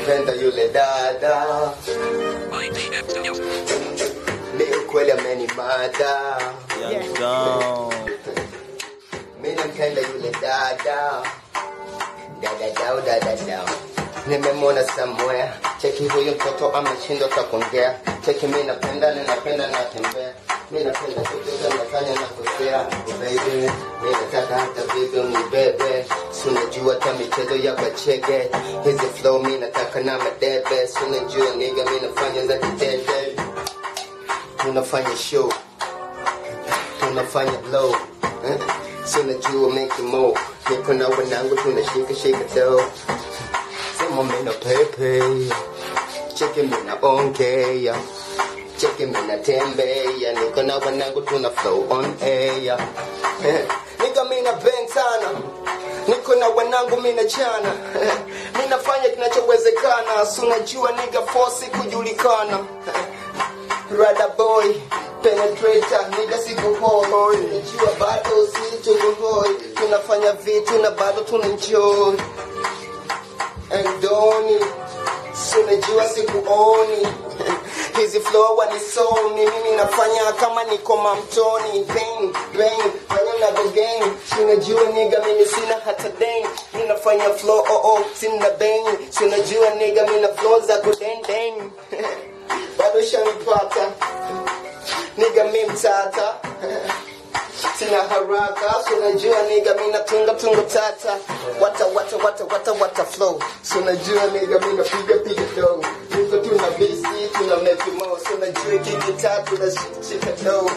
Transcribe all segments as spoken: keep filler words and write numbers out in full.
nampenda yule dada, leo kweli amenimada. Young Don. Mimi nampenda yule dada, dada dao dada dao. Nimemwona somewhere, cheki huyu mtoto ameshindwa kuongea. Cheki mimi napenda, ninapenda natembea. Mimi napenda kucheza nafanya na kosea. Baby, mimi nataka hata baby unibebe. Unajua hata michezo ya bachege. Hizi flow mimi nataka na madebe. Unajua nigga mimi nafanya za kitete. Tunafanya show, tunafanya blow. Unajua make it more. Niko na wanangu tunashika shika dough. Sema mimi na pepe, cheki mimi na ongea, cheki mimi na tembea, niko na wanangu tuna flow on air. Niko mimi na bang sana, niko na wanangu mimi na chana, mimi nafanya kinachowezekana, si unajua nigga force kujulikana. Rada boy, penetrator, nigga siku hoi, unajua bado si tuhoi, tunafanya vitu na bado tunenjoy. Andoni, sinajua sikuoni. Hizi flow wanisomi, mimi nafanya kama niko mamtoni. Bang, bang, fanya na go gang. Sinajua nigga mimi sina hata dang. Mimi nafanya flow, oh oh, sina bang. Sinajua nigga mimi na flow za go dang dang. Bado shanipata, nigga mimi mtata. Sina haraka, unajua nigga mimi natunga tungo tata. Wata wata wata wata wata flow. Unajua nigga mimi napiga piga dough. Niko tuna busy, tuna make more. Unajua kiki tatu na shika dough.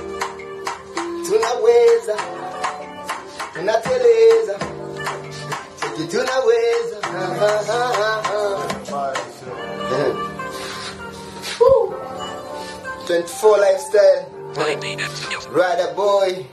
Tunaweza, tunateleza. Siki tunaweza. twenty-four lifestyle. Rada boy.